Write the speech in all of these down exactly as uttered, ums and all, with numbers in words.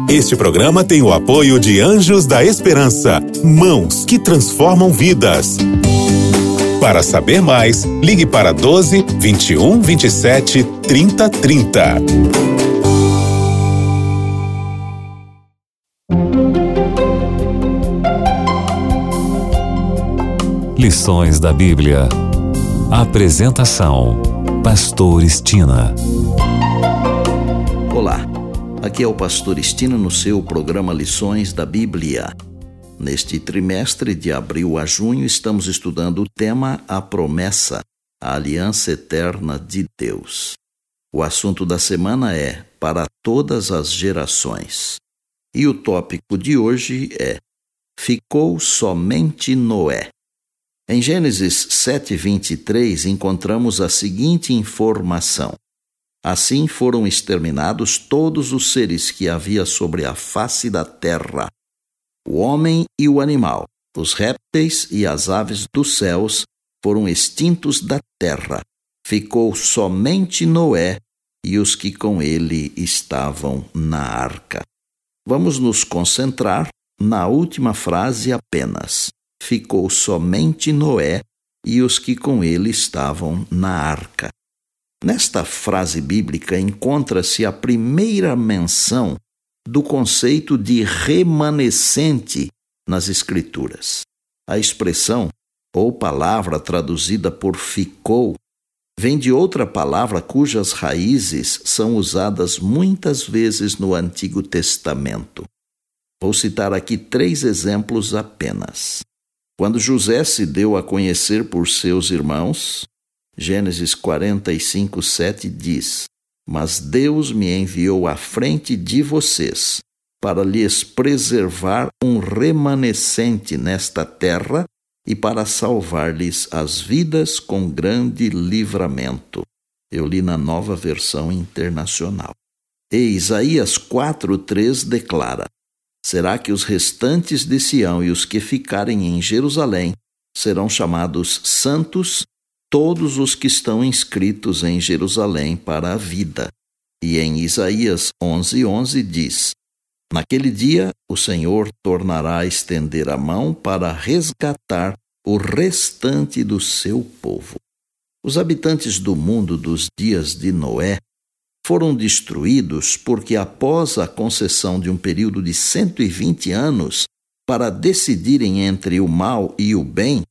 Este programa tem o apoio de Anjos da Esperança, mãos que transformam vidas. Para saber mais, ligue para doze, vinte e um, vinte e sete, trinta, trinta. Lições da Bíblia. Apresentação: Pastor Estina. Olá, aqui é o Pastor Estina no seu programa Lições da Bíblia. Neste trimestre de abril a junho estamos estudando o tema A Promessa, a Aliança Eterna de Deus. O assunto da semana é Para Todas as Gerações. E o tópico de hoje é Ficou somente Noé. Em Gênesis sete, vinte e três, encontramos a seguinte informação. Assim foram exterminados todos os seres que havia sobre a face da terra, o homem e o animal, os répteis e as aves dos céus foram extintos da terra. Ficou somente Noé e os que com ele estavam na arca. Vamos nos concentrar na última frase apenas. Ficou somente Noé e os que com ele estavam na arca. Nesta frase bíblica encontra-se a primeira menção do conceito de remanescente nas Escrituras. A expressão, ou palavra traduzida por ficou, vem de outra palavra cujas raízes são usadas muitas vezes no Antigo Testamento. Vou citar aqui três exemplos apenas. Quando José se deu a conhecer por seus irmãos, Gênesis quarenta e cinco, sete diz: Mas Deus me enviou à frente de vocês, para lhes preservar um remanescente nesta terra e para salvar-lhes as vidas com grande livramento. Eu li na Nova Versão Internacional. E Isaías quatro, três declara: Será que os restantes de Sião e os que ficarem em Jerusalém serão chamados santos, todos os que estão inscritos em Jerusalém para a vida. E em Isaías onze, onze diz: Naquele dia o Senhor tornará a estender a mão para resgatar o restante do seu povo. Os habitantes do mundo dos dias de Noé foram destruídos porque, após a concessão de um período de cento e vinte anos para decidirem entre o mal e o bem,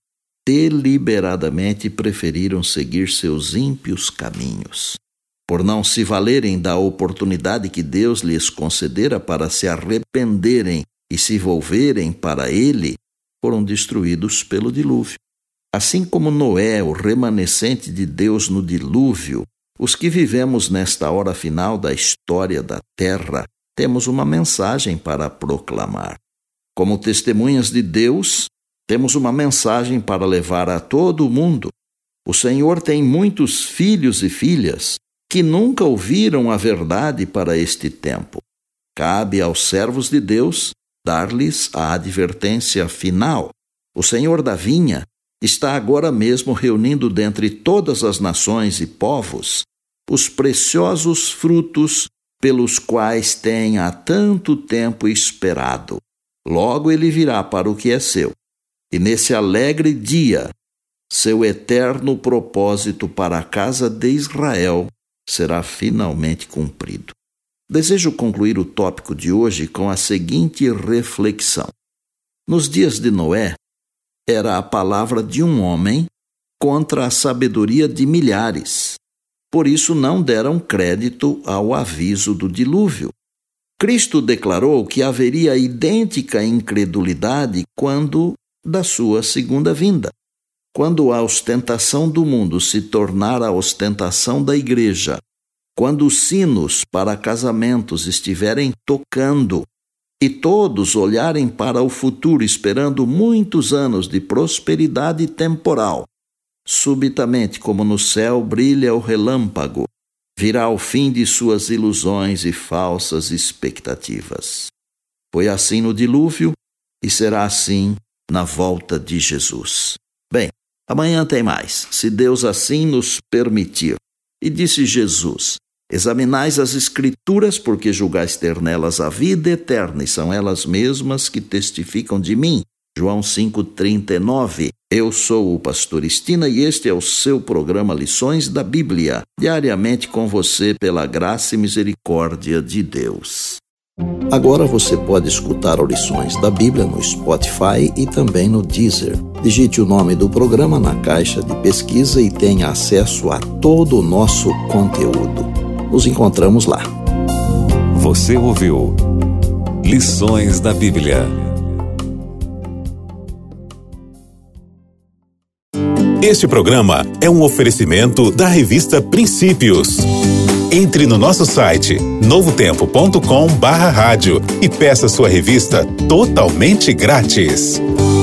deliberadamente preferiram seguir seus ímpios caminhos. Por não se valerem da oportunidade que Deus lhes concedera para se arrependerem e se volverem para Ele, foram destruídos pelo dilúvio. Assim como Noé, o remanescente de Deus no dilúvio, os que vivemos nesta hora final da história da terra, temos uma mensagem para proclamar. Como testemunhas de Deus, temos uma mensagem para levar a todo o mundo. O Senhor tem muitos filhos e filhas que nunca ouviram a verdade para este tempo. Cabe aos servos de Deus dar-lhes a advertência final. O Senhor da vinha está agora mesmo reunindo dentre todas as nações e povos os preciosos frutos pelos quais tem há tanto tempo esperado. Logo ele virá para o que é seu. E nesse alegre dia, seu eterno propósito para a casa de Israel será finalmente cumprido. Desejo concluir o tópico de hoje com a seguinte reflexão. Nos dias de Noé, era a palavra de um homem contra a sabedoria de milhares. Por isso não deram crédito ao aviso do dilúvio. Cristo declarou que haveria idêntica incredulidade quando da sua segunda vinda. Quando a ostentação do mundo se tornar a ostentação da igreja, quando os sinos para casamentos estiverem tocando e todos olharem para o futuro esperando muitos anos de prosperidade temporal, subitamente, como no céu brilha o relâmpago, virá o fim de suas ilusões e falsas expectativas. Foi assim no dilúvio e será assim na volta de Jesus. Bem, amanhã tem mais, se Deus assim nos permitir. E disse Jesus: Examinais as Escrituras, porque julgais ter nelas a vida eterna, e são elas mesmas que testificam de mim. João cinco, trinta e nove. Eu sou o pastor Estina e este é o seu programa Lições da Bíblia, diariamente com você pela graça e misericórdia de Deus. Agora você pode escutar Lições da Bíblia no Spotify e também no Deezer. Digite o nome do programa na caixa de pesquisa e tenha acesso a todo o nosso conteúdo. Nos encontramos lá. Você ouviu Lições da Bíblia. Este programa é um oferecimento da revista Princípios. Entre no nosso site novo tempo ponto com barra rádio e peça sua revista totalmente grátis.